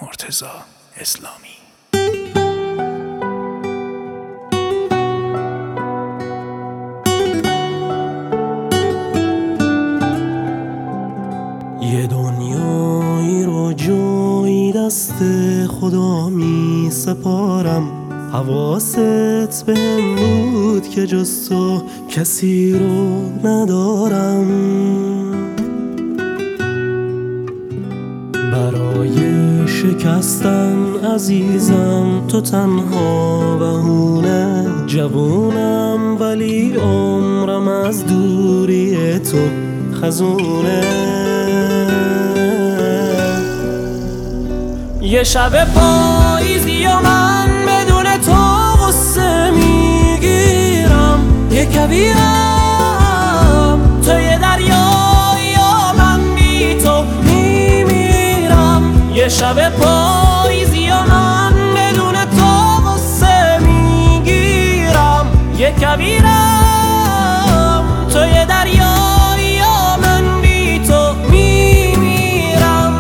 مرتضی اسلامی. یه دنیایی رو جایی دست خدا می سپارم، حواست بهم بود که جز تو کسی رو ندارم. برای شکستن عزیزم تو تنها بهونه، جوونم ولی عمرم از دوری تو خزونه. یه شب پاییزی و من بدون تو غصه میگیرم، یه کویرم توی دریایی و من بی تو میمیرم. یه شب پاییزی و من بدون تو غصه میگیرم، یه کویرم توی دریایی و من بی تو میمیرم.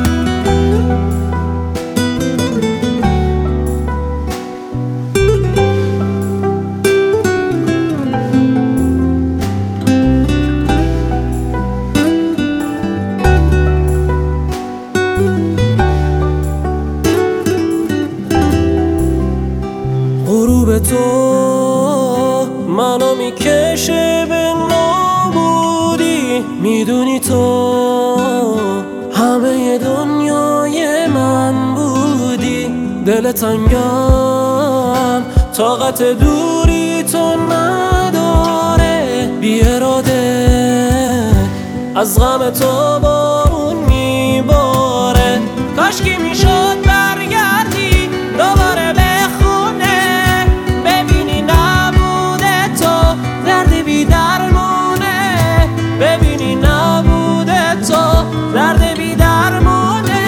غروب تو منو میکشه به نابودی، میدونی تو همه دنیای من بودی. دل تنگم طاقت دوری تو نداره، بی اراده از غم تو بارون میباره. کاشکی میشد برگردی دوباره به خونه، ببینی نبوده تو درد بی درمونه، ببینی نبوده تو درد بی درمونه.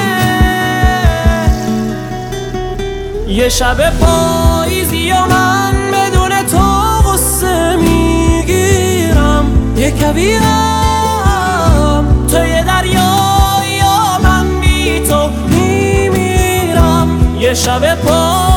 یه شب پاییزی و من بدون تو غصه میگیرم، یه کویرم توی دریایی و من بی تو میمیرم. یه شب